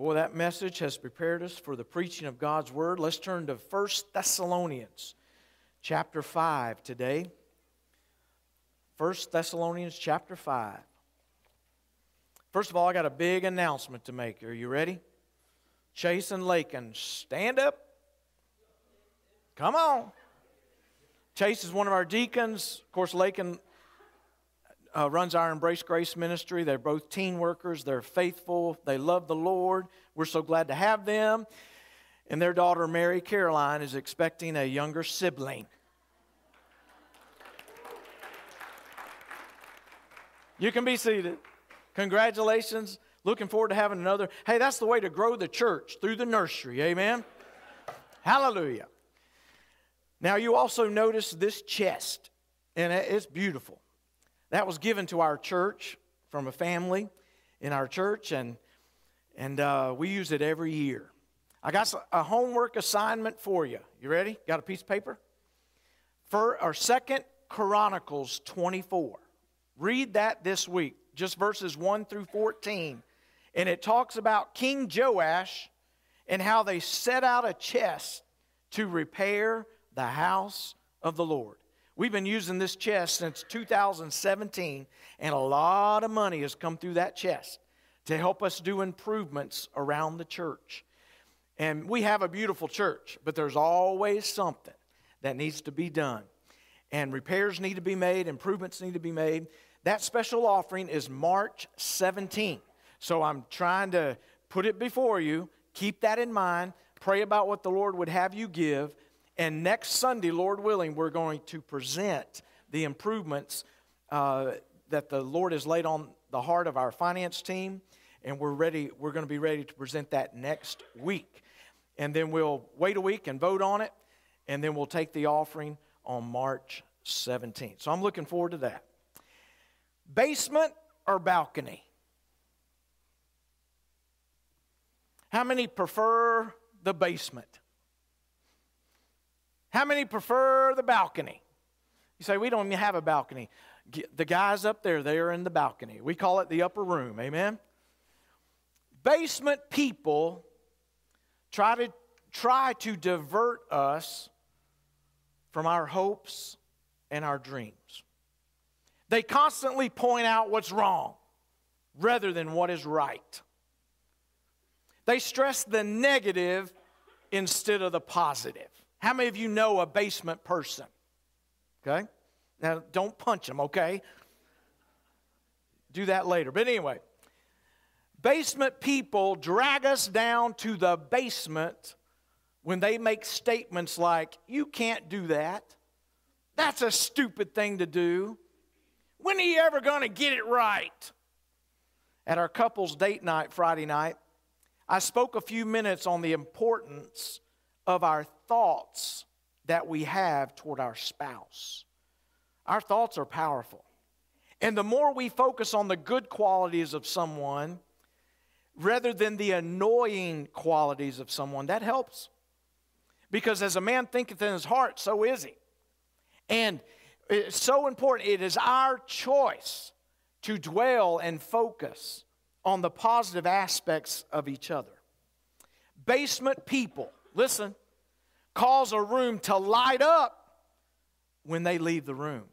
Boy, that message has prepared us for the preaching of God's Word. Let's turn to 1 Thessalonians chapter 5 today. 1 Thessalonians chapter 5. First of all, I got a big announcement to make. Are you ready? Chase and Lakin, stand up. Come on. Chase is one of our deacons. Of course, Lakin runs our Embrace Grace ministry. They're both teen workers. They're faithful. They love the Lord. We're so glad to have them. And their daughter, Mary Caroline, is expecting a younger sibling. You can be seated. Congratulations. Looking forward to having another. Hey, that's the way to grow the church, through the nursery. Amen? Hallelujah. Now, you also notice this chest, and it's beautiful. That was given to our church from a family in our church, and we use it every year. I got a homework assignment for you. You ready? Got a piece of paper? For our 2 Chronicles 24. Read that this week, just verses 1 through 14. And it talks about King Joash and how they set out a chest to repair the house of the Lord. We've been using this chest since 2017, and a lot of money has come through that chest to help us do improvements around the church. And we have a beautiful church, but there's always something that needs to be done. And repairs need to be made, improvements need to be made. That special offering is March 17th. So I'm trying to put it before you. Keep that in mind. Pray about what the Lord would have you give. And next Sunday, Lord willing, we're going to present the improvements that the Lord has laid on the heart of our finance team. And we're going to be ready to present that next week. And then we'll wait a week and vote on it. And then we'll take the offering on March 17th. So I'm looking forward to that. Basement or balcony? How many prefer the basement? How many prefer the balcony? You say, we don't even have a balcony. The guys up there, they are in the balcony. We call it the upper room, amen? Basement people try to divert us from our hopes and our dreams. They constantly point out what's wrong rather than what is right. They stress the negative instead of the positive. How many of you know a basement person? Okay? Now, don't punch them, okay? Do that later. But anyway, basement people drag us down to the basement when they make statements like, you can't do that. That's a stupid thing to do. When are you ever going to get it right? At our couples date night Friday night, I spoke a few minutes on the importance of our thoughts that we have toward our spouse. Our thoughts are powerful. And the more we focus on the good qualities of someone rather than the annoying qualities of someone, that helps. Because as a man thinketh in his heart, so is he. And it's so important. It is our choice to dwell and focus on the positive aspects of each other. Basement people, listen, cause a room to light up when they leave the room.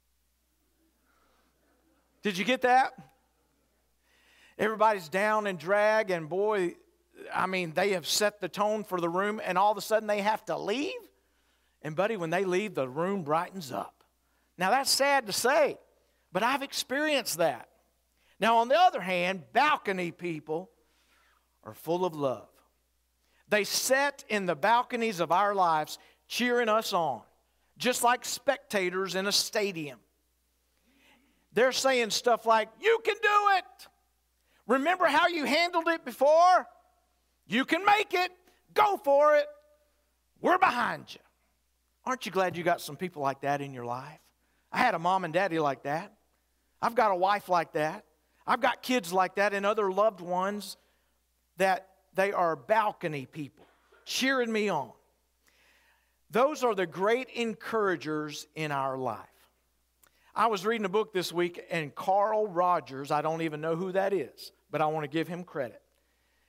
Did you get that? Everybody's down and drag, and boy, I mean, they have set the tone for the room, and all of a sudden they have to leave. And buddy, when they leave, the room brightens up. Now that's sad to say, but I've experienced that. Now on the other hand, balcony people are full of love. They sit in the balconies of our lives cheering us on, just like spectators in a stadium. They're saying stuff like, you can do it. Remember how you handled it before? You can make it. Go for it. We're behind you. Aren't you glad you got some people like that in your life? I had a mom and daddy like that. I've got a wife like that. I've got kids like that and other loved ones that they are balcony people, cheering me on. Those are the great encouragers in our life. I was reading a book this week, and Carl Rogers, I don't even know who that is, but I want to give him credit.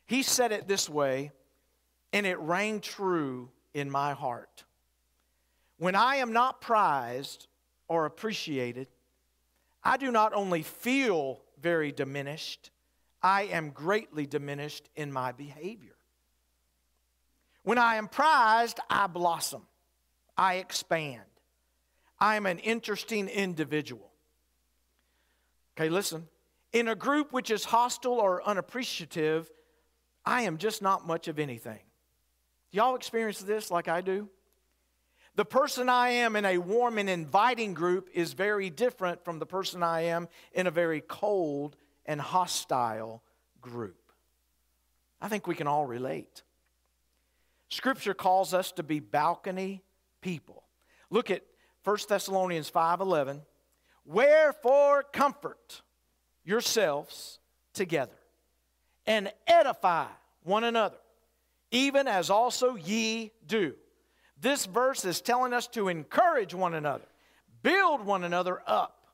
He said it this way, and it rang true in my heart. When I am not prized or appreciated, I do not only feel very diminished, I am greatly diminished in my behavior. When I am prized, I blossom. I expand. I am an interesting individual. Okay, listen. In a group which is hostile or unappreciative, I am just not much of anything. Do y'all experience this like I do? The person I am in a warm and inviting group is very different from the person I am in a very cold and hostile group. I think we can all relate. Scripture calls us to be balcony people. Look at 1 Thessalonians 5:11. Wherefore comfort yourselves together and edify one another, even as also ye do. This verse is telling us to encourage one another, build one another up,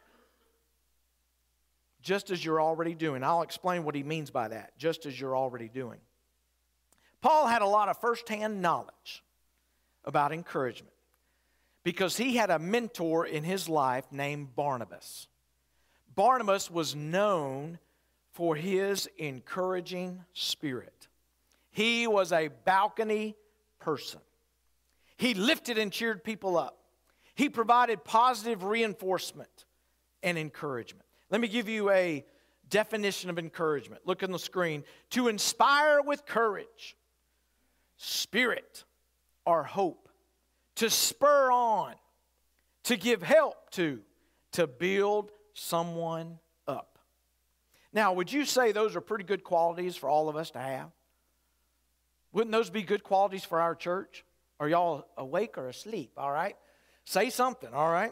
just as you're already doing. I'll explain what he means by that, just as you're already doing. Paul had a lot of firsthand knowledge about encouragement because he had a mentor in his life named Barnabas. Barnabas was known for his encouraging spirit. He was a balcony person. He lifted and cheered people up. He provided positive reinforcement and encouragement. Let me give you a definition of encouragement. Look on the screen. To inspire with courage, spirit, or hope. To spur on. To give help to build someone up. Now, would you say those are pretty good qualities for all of us to have? Wouldn't those be good qualities for our church? Are y'all awake or asleep? All right? Say something, all right?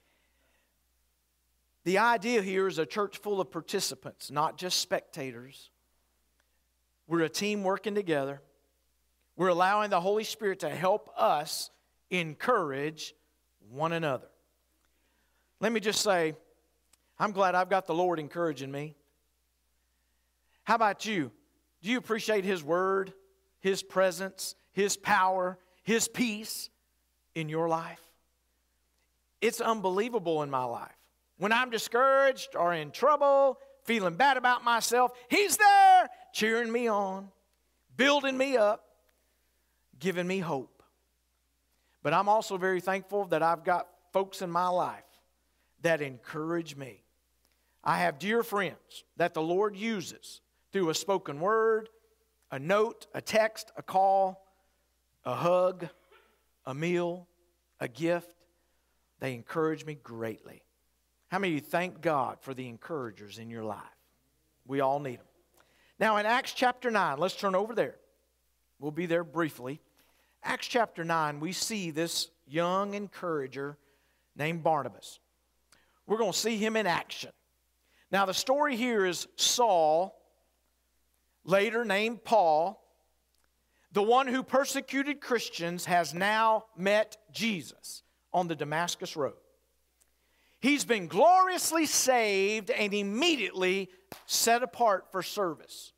The idea here is a church full of participants, not just spectators. We're a team working together. We're allowing the Holy Spirit to help us encourage one another. Let me just say, I'm glad I've got the Lord encouraging me. How about you? Do you appreciate His Word, His presence, His power, His peace in your life? It's unbelievable in my life. When I'm discouraged or in trouble, feeling bad about myself, He's there cheering me on, building me up, giving me hope. But I'm also very thankful that I've got folks in my life that encourage me. I have dear friends that the Lord uses through a spoken word, a note, a text, a call, a hug, a meal, a gift. They encourage me greatly. How many of you thank God for the encouragers in your life? We all need them. Now in Acts chapter 9, let's turn over there. We'll be there briefly. Acts chapter 9, we see this young encourager named Barnabas. We're going to see him in action. Now the story here is Saul, later named Paul, the one who persecuted Christians, has now met Jesus on the Damascus Road. He's been gloriously saved and immediately set apart for service.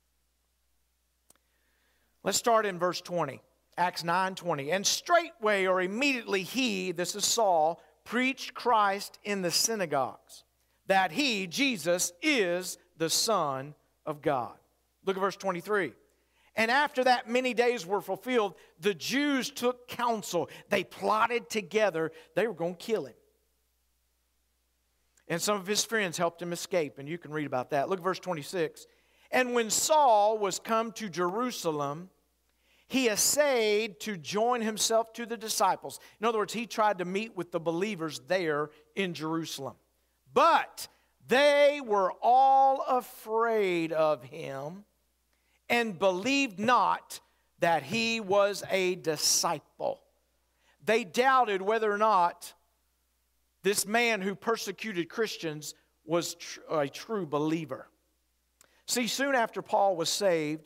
Let's start in verse 20, Acts 9:20. And straightway or immediately he, this is Saul, preached Christ in the synagogues, that he, Jesus, is the Son of God. Look at verse 23. And after that many days were fulfilled, the Jews took counsel. They plotted together. They were going to kill him. And some of his friends helped him escape, and you can read about that. Look at verse 26. And when Saul was come to Jerusalem, he essayed to join himself to the disciples. In other words, he tried to meet with the believers there in Jerusalem. But they were all afraid of him and believed not that he was a disciple. They doubted whether or not this man who persecuted Christians was a true believer. See, soon after Paul was saved,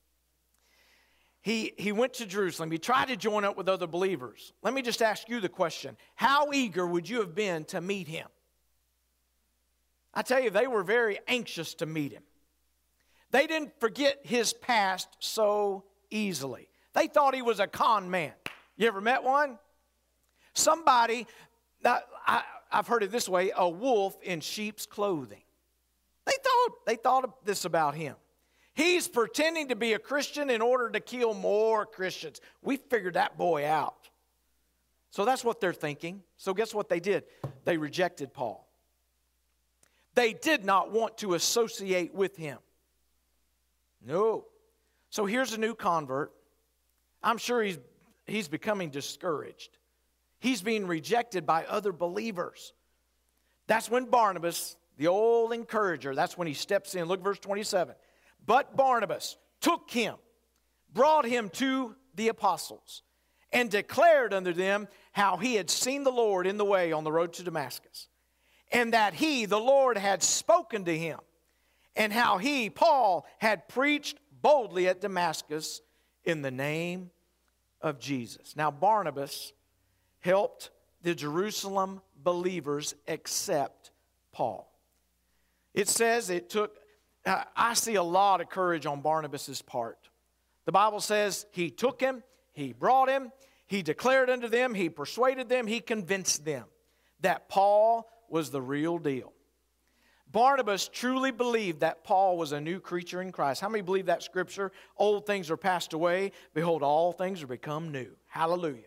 he went to Jerusalem. He tried to join up with other believers. Let me just ask you the question. How eager would you have been to meet him? I tell you, they were very anxious to meet him. They didn't forget his past so easily. They thought he was a con man. You ever met one? Somebody, I've heard it this way, a wolf in sheep's clothing. They thought this about him. He's pretending to be a Christian in order to kill more Christians. We figured that boy out. So that's what they're thinking. So guess what they did? They rejected Paul. They did not want to associate with him. No. So here's a new convert. I'm sure he's becoming discouraged. He's being rejected by other believers. That's when Barnabas, the old encourager, that's when he steps in. Look at verse 27. But Barnabas took him, brought him to the apostles, and declared unto them how he had seen the Lord in the way on the road to Damascus, and that he, the Lord, had spoken to him, and how he, Paul, had preached boldly at Damascus in the name of Jesus. Now Barnabas helped the Jerusalem believers accept Paul. It says it took, I see a lot of courage on Barnabas' part. The Bible says he took him, he brought him, he declared unto them, he persuaded them, he convinced them that Paul was the real deal. Barnabas truly believed that Paul was a new creature in Christ. How many believe that scripture? Old things are passed away. Behold, all things are become new. Hallelujah.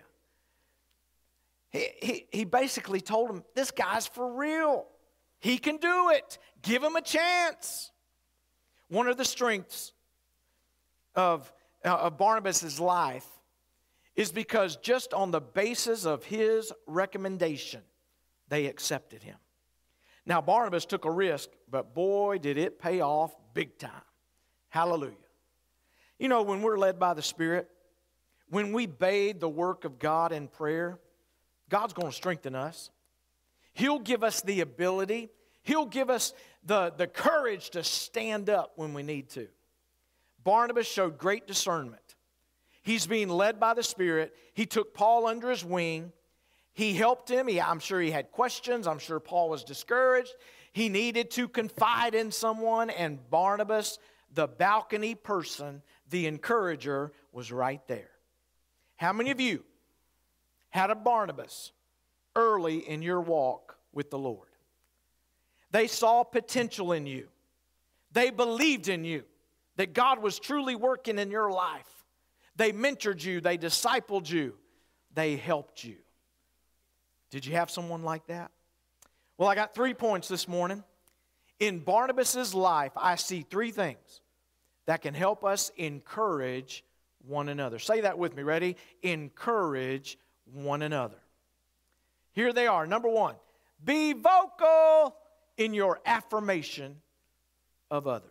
He basically told him, this guy's for real. He can do it. Give him a chance. One of the strengths of Barnabas' life is because just on the basis of his recommendation, they accepted him. Now, Barnabas took a risk, but boy, did it pay off big time. Hallelujah. You know, when we're led by the Spirit, when we bathe the work of God in prayer, God's going to strengthen us. He'll give us the ability. He'll give us the courage to stand up when we need to. Barnabas showed great discernment. He's being led by the Spirit. He took Paul under his wing. He helped him. I'm sure he had questions. I'm sure Paul was discouraged. He needed to confide in someone, and Barnabas, the balcony person, the encourager, was right there. How many of you had a Barnabas early in your walk with the Lord? They saw potential in you. They believed in you, that God was truly working in your life. They mentored you. They discipled you. They helped you. Did you have someone like that? Well, I got 3 points this morning. In Barnabas' life, I see 3 things that can help us encourage one another. Say that with me. Ready? Encourage one another. Here they are. Number 1, be vocal in your affirmation of others.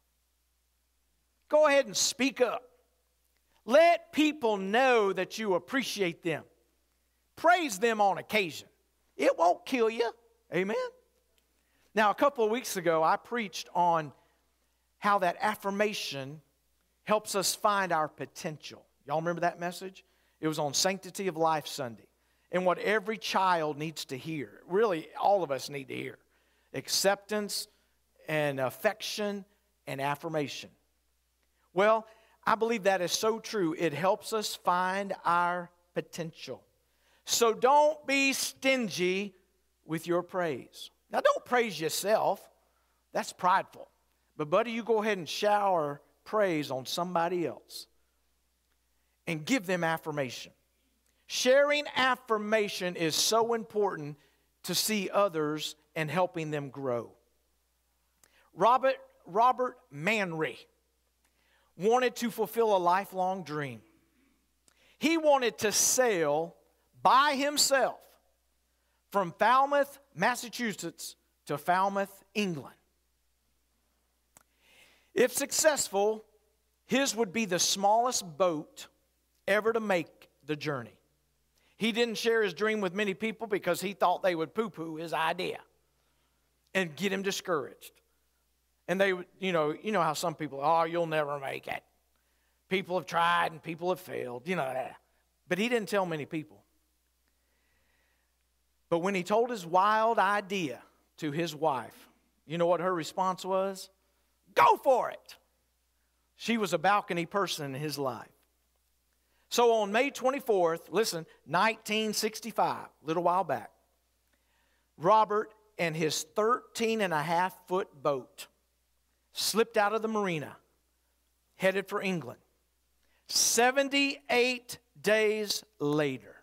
Go ahead and speak up. Let people know that you appreciate them. Praise them on occasion. It won't kill you. Amen? Now, a couple of weeks ago, I preached on how that affirmation helps us find our potential. Y'all remember that message? It was on Sanctity of Life Sunday. And what every child needs to hear, really all of us need to hear, acceptance and affection and affirmation. Well, I believe that is so true. It helps us find our potential. So don't be stingy with your praise. Now, don't praise yourself. That's prideful. But, buddy, you go ahead and shower praise on somebody else and give them affirmation. Sharing affirmation is so important to see others and helping them grow. Robert Manry wanted to fulfill a lifelong dream. He wanted to sail by himself from Falmouth, Massachusetts to Falmouth, England. If successful, his would be the smallest boat ever to make the journey. He didn't share his dream with many people because he thought they would poo-poo his idea and get him discouraged. And they would, you know how some people, you'll never make it. People have tried and people have failed, that. But he didn't tell many people. But when he told his wild idea to his wife, you know what her response was? Go for it. She was a balcony person in his life. So on May 24th, listen, 1965, a little while back, Robert and his 13-and-a-half-foot boat slipped out of the marina, headed for England. 78 days later,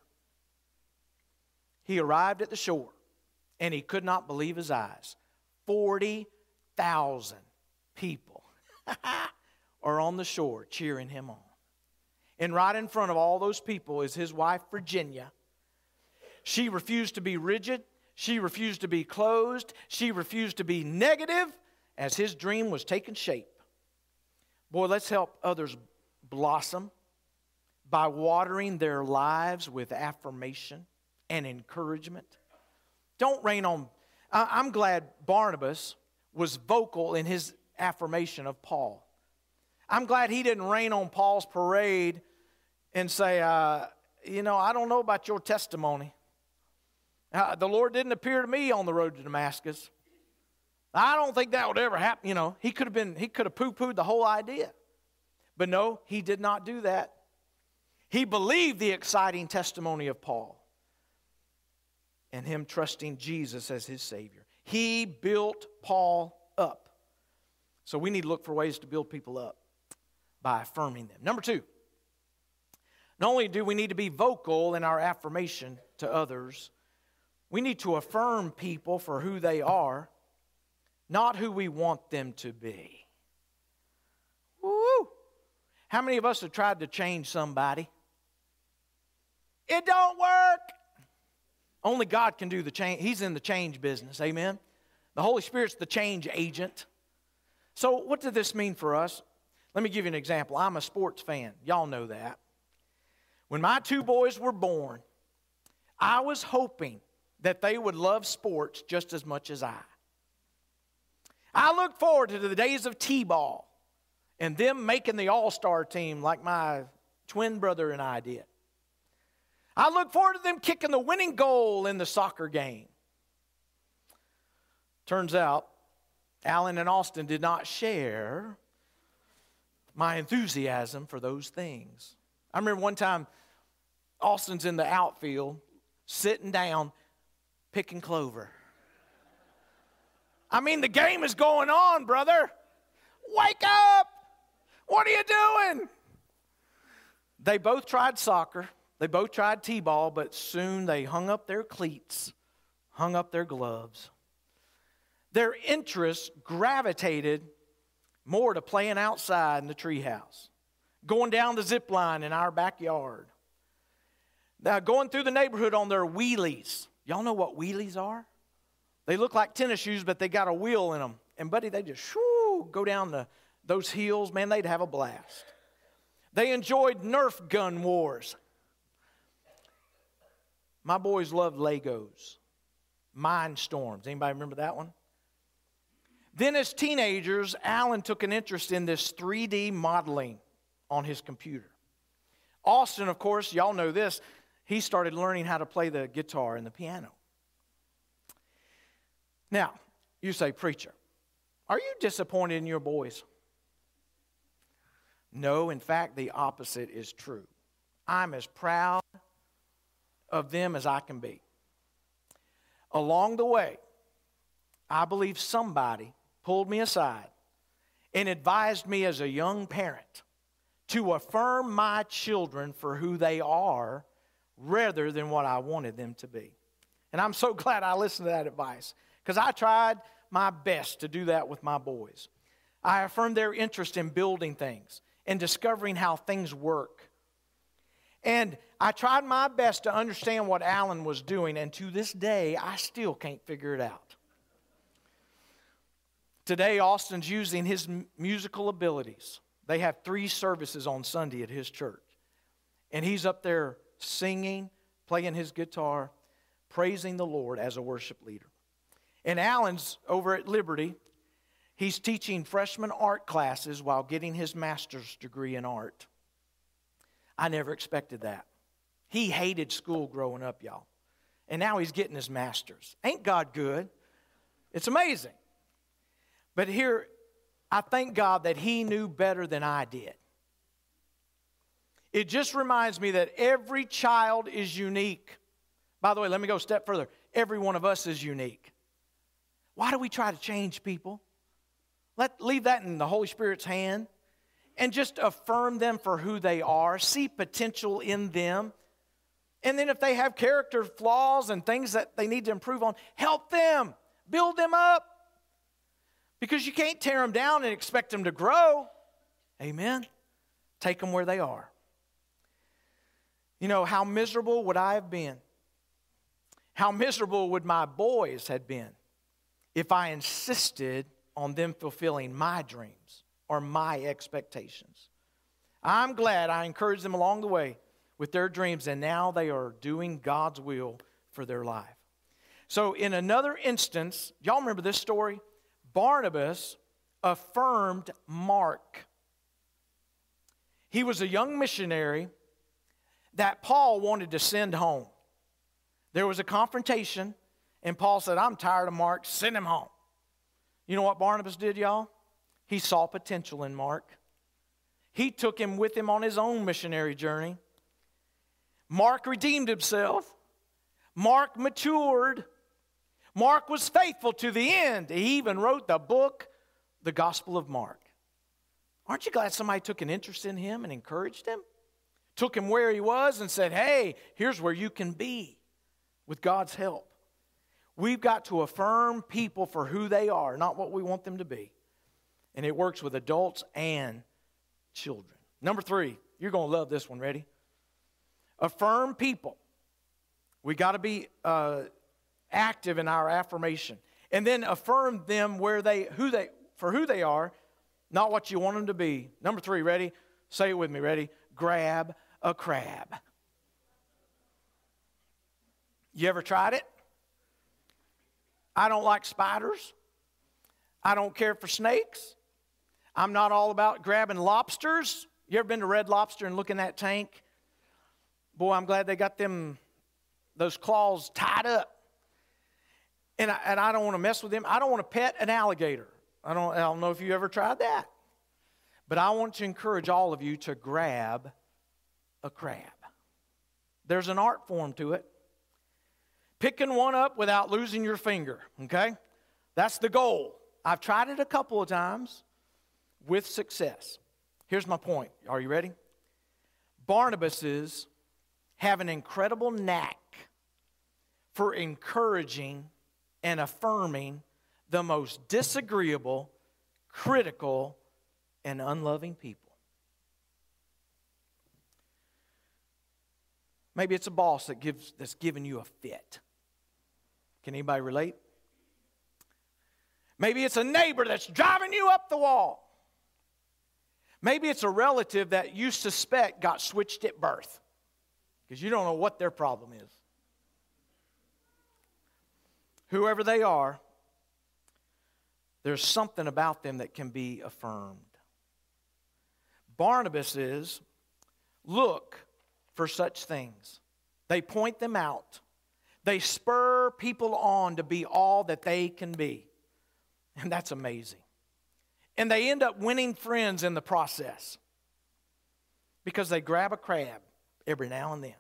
he arrived at the shore, and he could not believe his eyes. 40,000 people are on the shore cheering him on. And right in front of all those people is his wife, Virginia. She refused to be rigid. She refused to be closed. She refused to be negative as his dream was taking shape. Boy, let's help others blossom by watering their lives with affirmation and encouragement. Don't rain on... I'm glad Barnabas was vocal in his affirmation of Paul. I'm glad he didn't rain on Paul's parade and say, I don't know about your testimony. The Lord didn't appear to me on the road to Damascus. I don't think that would ever happen. He could have poo-pooed the whole idea. But no, he did not do that. He believed the exciting testimony of Paul and him trusting Jesus as his Savior. He built Paul up. So we need to look for ways to build people up by affirming them. Number two, not only do we need to be vocal in our affirmation to others, we need to affirm people for who they are, not who we want them to be. Woo! How many of us have tried to change somebody? It don't work. Only God can do the change. He's in the change business, amen? The Holy Spirit's the change agent. So what did this mean for us? Let me give you an example. I'm a sports fan. Y'all know that. When my two boys were born, I was hoping that they would love sports just as much as I. I looked forward to the days of T-ball and them making the all-star team like my twin brother and I did. I look forward to them kicking the winning goal in the soccer game. Turns out, Alan and Austin did not share my enthusiasm for those things. I remember one time, Austin's in the outfield, sitting down, picking clover. I mean, the game is going on, brother. Wake up! What are you doing? They both tried soccer. They both tried T-ball, but soon they hung up their cleats, hung up their gloves. Their interests gravitated more to playing outside in the treehouse, going down the zip line in our backyard, now going through the neighborhood on their wheelies. Y'all know what wheelies are? They look like tennis shoes, but they got a wheel in them. And, buddy, they just go down those hills. Man, they'd have a blast. They enjoyed Nerf gun wars. My boys loved Legos, Mindstorms. Anybody remember that one? Then as teenagers, Alan took an interest in this 3D modeling on his computer. Austin, of course, y'all know this, he started learning how to play the guitar and the piano. Now, you say, preacher, are you disappointed in your boys? No, in fact, the opposite is true. I'm as proud of them as I can be. Along the way, I believe somebody pulled me aside and advised me as a young parent to affirm my children for who they are rather than what I wanted them to be. And I'm so glad I listened to that advice because I tried my best to do that with my boys. I affirmed their interest in building things and discovering how things work. And I tried my best to understand what Alan was doing, and to this day, I still can't figure it out. Today, Austin's using his musical abilities. They have 3 services on Sunday at his church. And he's up there singing, playing his guitar, praising the Lord as a worship leader. And Alan's over at Liberty. He's teaching freshman art classes while getting his master's degree in art. I never expected that. He hated school growing up, y'all. And now he's getting his master's. Ain't God good? It's amazing. But here, I thank God that he knew better than I did. It just reminds me that every child is unique. By the way, let me go a step further. Every one of us is unique. Why do we try to change people? Leave that in the Holy Spirit's hand and just affirm them for who they are. See potential in them. And then if they have character flaws and things that they need to improve on, help them. Build them up. Because you can't tear them down and expect them to grow. Amen? Take them where they are. You know, how miserable would I have been? How miserable would my boys have been if I insisted on them fulfilling my dreams or my expectations? I'm glad I encouraged them along the way with their dreams, and now they are doing God's will for their life. So in another instance, y'all remember this story? Barnabas affirmed Mark. He was a young missionary that Paul wanted to send home. There was a confrontation, and Paul said, I'm tired of Mark, send him home. You know what Barnabas did, y'all? He saw potential in Mark. He took him with him on his own missionary journey. Mark redeemed himself. Mark matured. Mark was faithful to the end. He even wrote the book, The Gospel of Mark. Aren't you glad somebody took an interest in him and encouraged him? Took him where he was and said, hey, here's where you can be with God's help. We've got to affirm people for who they are, not what we want them to be. And it works with adults and children. Number 3, you're going to love this one. Ready? Affirm people. We got to be active in our affirmation. And then affirm them for who they are, not what you want them to be. Number 3, ready? Say it with me, ready? Grab a crab. You ever tried it? I don't like spiders. I don't care for snakes. I'm not all about grabbing lobsters. You ever been to Red Lobster and look in that tank? Boy, I'm glad they got those claws tied up. And I don't want to mess with them. I don't want to pet an alligator. I don't know if you ever tried that. But I want to encourage all of you to grab a crab. There's an art form to it. Picking one up without losing your finger, okay? That's the goal. I've tried it a couple of times with success. Here's my point. Are you ready? Barnabases have an incredible knack for encouraging and affirming the most disagreeable, critical, and unloving people. Maybe it's a boss that's giving you a fit. Can anybody relate? Maybe it's a neighbor that's driving you up the wall. Maybe it's a relative that you suspect got switched at birth because you don't know what their problem is. Whoever they are, there's something about them that can be affirmed. Barnabases look for such things. They point them out. They spur people on to be all that they can be. And that's amazing. And they end up winning friends in the process because they grab a crab every now and then.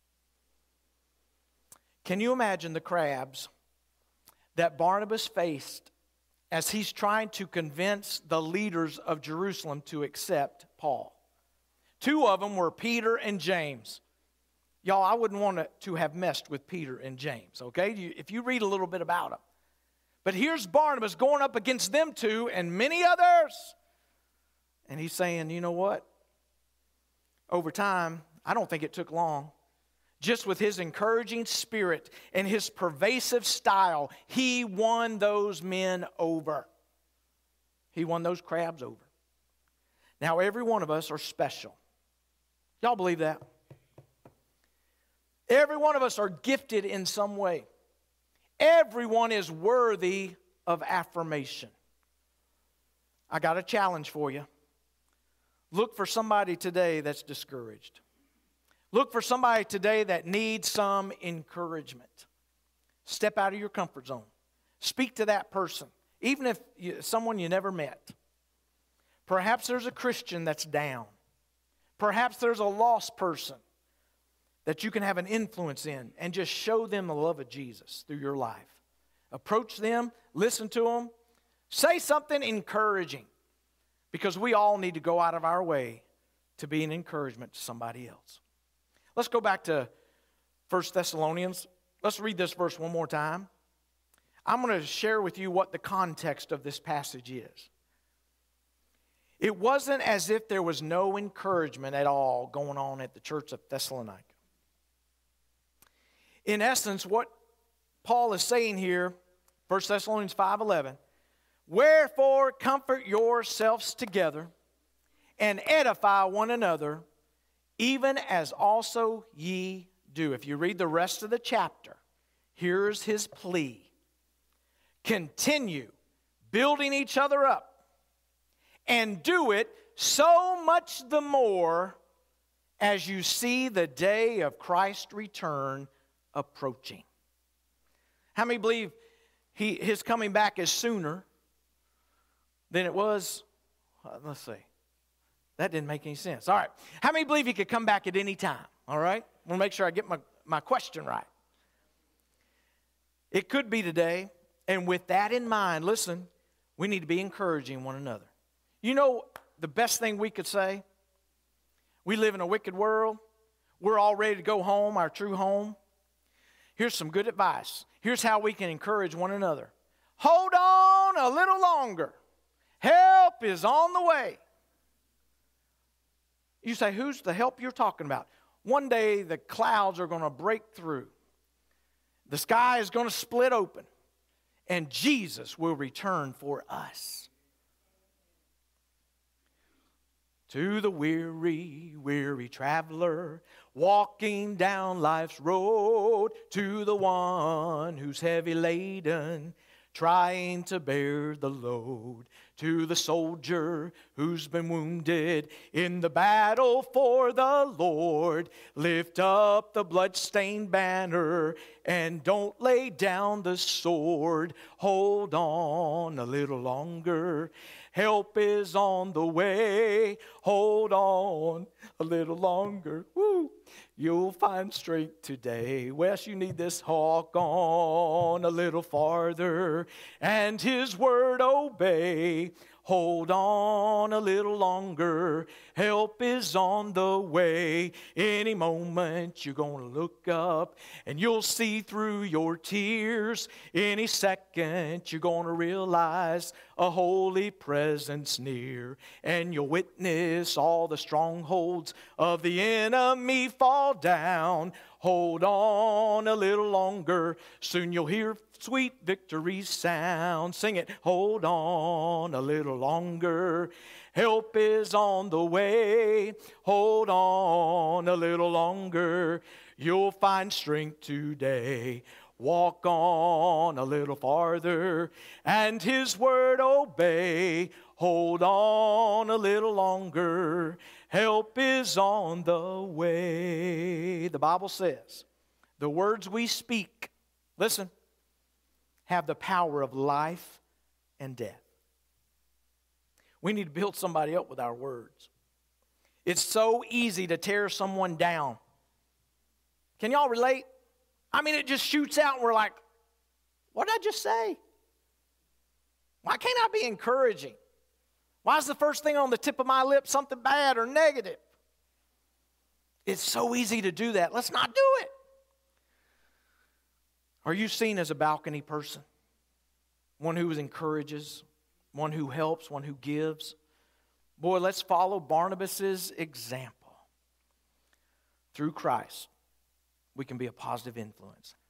Can you imagine the crabs that Barnabas faced as he's trying to convince the leaders of Jerusalem to accept Paul? 2 of them were Peter and James. Y'all, I wouldn't want to have messed with Peter and James, okay? If you read a little bit about them. But here's Barnabas going up against them 2 and many others. And he's saying, you know what? Over time, I don't think it took long. Just with his encouraging spirit and his pervasive style, he won those men over. He won those crabs over. Now, every one of us are special. Y'all believe that? Every one of us are gifted in some way. Everyone is worthy of affirmation. I got a challenge for you. Look for somebody today that's discouraged. Look for somebody today that needs some encouragement. Step out of your comfort zone. Speak to that person, even if someone you never met. Perhaps there's a Christian that's down. Perhaps there's a lost person that you can have an influence in and just show them the love of Jesus through your life. Approach them, listen to them, say something encouraging, because we all need to go out of our way to be an encouragement to somebody else. Let's go back to 1 Thessalonians. Let's read this verse one more time. I'm going to share with you what the context of this passage is. It wasn't as if there was no encouragement at all going on at the church of Thessalonica. In essence, what Paul is saying here, 1 Thessalonians 5:11, wherefore comfort yourselves together and edify one another, even as also ye do. If you read the rest of the chapter, here's his plea. Continue building each other up, and do it so much the more as you see the day of Christ's return approaching. How many believe his coming back is sooner than it was? Let's see. That didn't make any sense. All right. How many believe he could come back at any time? All right. I want to make sure I get my question right. It could be today. And with that in mind, listen, we need to be encouraging one another. You know the best thing we could say? We live in a wicked world. We're all ready to go home, our true home. Here's some good advice. Here's how we can encourage one another. Hold on a little longer. Help is on the way. You say, who's the help you're talking about? One day the clouds are going to break through. The sky is going to split open. And Jesus will return for us. To the weary, weary traveler, walking down life's road, to the one who's heavy laden, trying to bear the load, to the soldier who's been wounded in the battle for the Lord, lift up the bloodstained banner and don't lay down the sword. Hold on a little longer. Help is on the way. Hold on a little longer. Woo! You'll find strength today. Wes, you need this. Walk on a little farther and his word obey. Hold on a little longer. Help is on the way. Any moment you're going to look up and you'll see through your tears. Any second you're going to realize a holy presence near. And you'll witness all the strongholds of the enemy fall down. Hold on a little longer. Soon you'll hear sweet victory sound. Sing it. Hold on a little longer. Help is on the way. Hold on a little longer. You'll find strength today. Walk on a little farther and his word obey. Hold on a little longer. Help is on the way. The Bible says the words we speak, listen, have the power of life and death. We need to build somebody up with our words. It's so easy to tear someone down. Can y'all relate? I mean, it just shoots out and we're like, what did I just say? Why can't I be encouraging? Why is the first thing on the tip of my lips something bad or negative? It's so easy to do that. Let's not do it. Are you seen as a balcony person? One who encourages, one who helps, one who gives? Boy, let's follow Barnabas' example. Through Christ, we can be a positive influence.